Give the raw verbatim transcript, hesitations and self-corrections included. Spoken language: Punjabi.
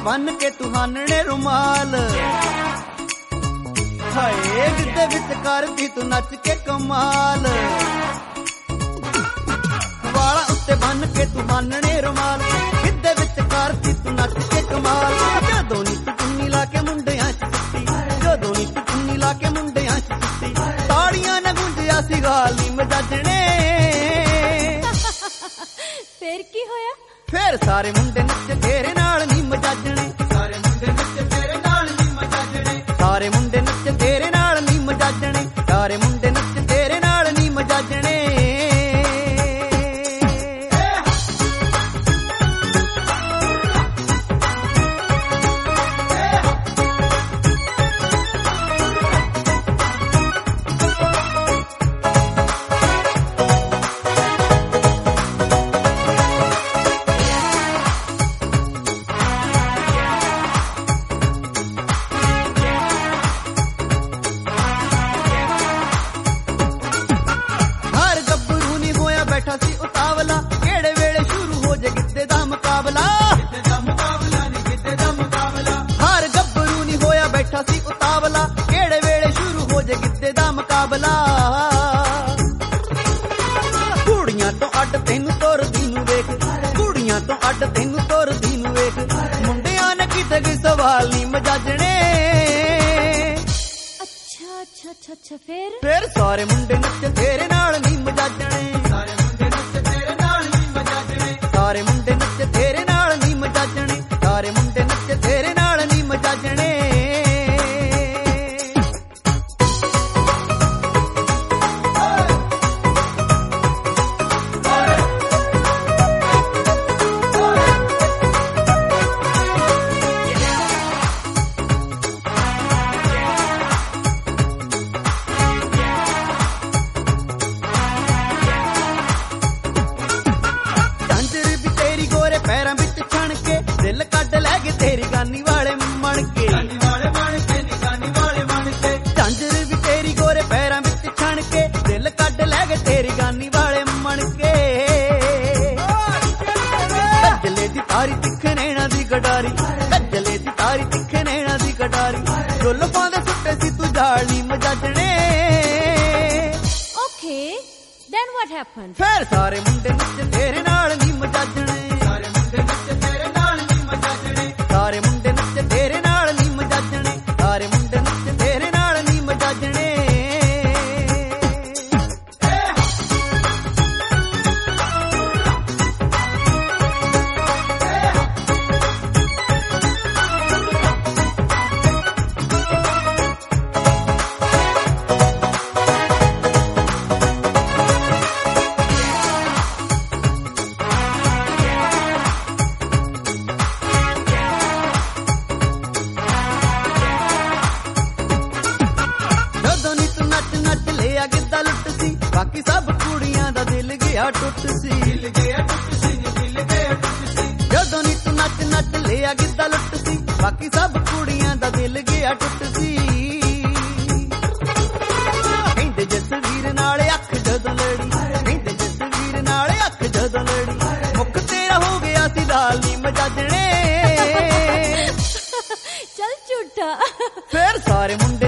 ਬੰਨ ਕੇ ਤੁਹਾਨਣੇ ਰੁਮਾਲ ਹਾਏ ਗਿੱਧੇ ਵਿੱਚ ਕਰਦੀ ਤੂੰ ਨੱਚ ਕੇ ਕਮਾਲ ਵਾਲਾਂ ਉੱਤੇ ਬੰਨ ਕੇ ਤੁਹਾਨਣੇ ਰੁਮਾਲ ਗਿੱਧੇ ਵਿੱਚ ਕਰਦੀ ਤੂੰ ਨੱਚ ਕੇ ਕਮਾਲ ਜਦੋਂ ਨੀ ਤੂੰ ਚੁੰਨੀ ਲਾ ਕੇ ਮੁੰਡਿਆਂ ਚ ਸੁੱਤੀ ਜਦੋਂ ਨੀ ਤੂੰ ਚੁੰਨੀ ਲਾ ਕੇ ਮੁੰਡਿਆਂ ਚ ਸੁੱਤੀ ਤਾੜੀਆਂ ਨਾ ਗੂੰਜਿਆ ਸੀ ਗਾਲੀ ਮਜਾਜਣੇ ਫੇਰ ਕੀ ਹੋਇਆ ਫੇਰ ਸਾਰੇ ਮੁੰਡੇ ਨੱਚ ਤੇਰੇ ਨਾਲ ਨੀ ਮਜਾਜਣੇ ਸਾਰੇ ਮੁੰਡੇ ਨੱਚ ਤੇਰੇ ਨਾਲ ਨੀ ਮਜਾਜਣੇ ਸਾਰੇ ਮੁੰਡੇ ਨੱਚ ਤੇਰੇ ਨਾਲ ਨੀ ਮਜਾਜਣੇ ਸਾਰੇ ਮੁੰਡੇ ਨੱਚ ਤੇਰੇ ਨਾਲ ਨੀ ਮਜਾਜਣੇ ਬੈਠਾ ਸੀ ਉਤਾਵਲਾ ਕਿਹੜੇ ਵੇਲੇ ਸ਼ੁਰੂ ਹੋ ਜੇ ਗਿੱਧੇ ਦਾ ਮੁਕਾਬਲਾ ਗਿੱਧੇ ਦਾ ਮੁਕਾਬਲਾ ਨੀ ਗਿੱਧੇ ਦਾ ਮੁਕਾਬਲਾ ਹਰ ਗੱਭਰੂ ਨੀ ਹੋਇਆ ਬੈਠਾ ਸੀ ਉਤਾਵਲਾ ਕਿਹੜੇ ਵੇਲੇ ਸ਼ੁਰੂ ਹੋ ਜੇ ਗਿੱਧੇ ਦਾ ਮੁਕਾਬਲਾ ਕੁੜੀਆਂ ਤੋਂ ਅੱਡ ਤੈਨੂੰ ਤੁਰਦੀ ਨੂੰ ਵੇਖ ਕੁੜੀਆਂ ਤੋਂ ਅੱਡ ਤੈਨੂੰ ਤੁਰਦੀ ਨੂੰ ਵੇਖ ਮੁੰਡਿਆਂ ਨੇ ਕਿਤੇ ਕੋਈ ਸਵਾਲ ਨੀ ਮਜਾਜਣੇ ਅੱਛਾ ਅੱਛਾ ਅੱਛਾ ਅੱਛਾ ਫੇਰ ਫੇਰ ਸਾਰੇ ਮੁੰਡੇ ਨੱਚ ਤੇਰੇ ਨਾਲ ਨੀ ਮਜਾਜਣੇ ਸਾਰੇ ਸਾਰੇ ਮੁੰਡੇ ਨੱਚ ਤੇਰੇ ਨਾਲ ਨੀ ਮਜਾਜਣੇ ਸਾਰੇ ਮੁੰਡੇ ਨੱਚ ਤੇਰੇ ਨਾਲ ਨੀ ਮਜਾਜਣੇ ਪੈਰਾਂ ਵਿੱਚ ਛਣ ਕੇ ਦਿਲ ਕੱਢ ਲੈ ਕੇ ਤੇਰੀ ਗਾਨੀ ਵਾਲੇ ਮਣ ਕੇ ਗਾਨੀ ਵਾਲੇ ਮਣ ਕੇ ਨੀ ਗਾਨੀ ਵਾਲੇ ਮਣ ਕੇ ਝਾਂਜਰ ਵੀ ਤੇਰੀ ਗੋਰੇ ਪੈਰਾਂ ਵਿੱਚ ਛਣ ਕੇ ਦਿਲ ਕੱਢ ਲੈ ਕੇ ਤੇਰੀ ਗਾਨੀ ਵਾਲੇ ਮਣ ਕੇ ਕੱਜਲੇ ਦੀ ਤਾਰੀ ਤਿੱਖ ਨੈਣਾ ਦੀ ਗਡਾਰੀ ਕੱਜਲੇ ਦੀ ਤਾਰੀ ਤਿੱਖ ਨੈਣਾ ਦੀ ਗਡਾਰੀ ਢੋਲ ਪਾਉਂਦੇ ਸੁੱਟੇ ਸੀ ਤੂੰ ਝਾੜੀ ਮਜਾਜਣੇ ਓਕੇ ਦੈਨ ਵਾਟ ਹੈਪਨ ਫੇਰ ਸਾਰੇ ਮੁੰਡੇ ਨੱਚ ਤੇਰੇ ਨਾਲ ਨੀ ਮਜਾਜਣੇ ਸਾਰੇ ਮੁੰਡੇ ਨੱਚ ਤੇਰੇ ਨਾਲ ਨੀ ਮਜਾਜਣੇ ਸਾਰੇ ਮੁੰਡੇ ਨੱਚ ਤੇਰੇ ਨਾਲ ਨੀ ਮਜਾਜਣੇ ਗਿੱਧਾ ਲੁੱਟ ਸੀ ਬਾਕੀ ਸਭ ਕੁੜੀਆਂ ਦਾ ਦਿਲ ਗਿਆ ਟੁੱਟ ਸੀ ਦਿਲ ਗਿਆ ਟੁੱਟ ਸੀ ਦਿਲ ਗਿਆ ਟੁੱਟ ਸੀ ਜਦੋਂ ਨੀ ਤੂੰ ਨੱਚ ਨੱਚ ਲਿਆ ਗਿੱਧਾ ਲੁੱਟ ਸੀ ਬਾਕੀ ਸਭ ਕੁੜੀਆਂ ਦਾ ਦਿਲ ਗਿਆ ਟੁੱਟ ਸੀ ਕਹਿੰਦੇ ਜਸਵੀਰ ਨਾਲ ਅੱਖ ਜਦੋਂ ਲੜੀ ਕਹਿੰਦੇ ਜਸਵੀਰ ਨਾਲ ਅੱਖ ਜਦੋਂ ਲੜੀ ਮੁੱਖ ਤੇਰਾ ਹੋ ਗਿਆ ਸੀ ਲਾਲ ਨੀ ਮਜਾਜਣੇ ਚੱਲ ਝੂਠਾ ਫੇਰ ਸਾਰੇ ਮੁੰਡੇ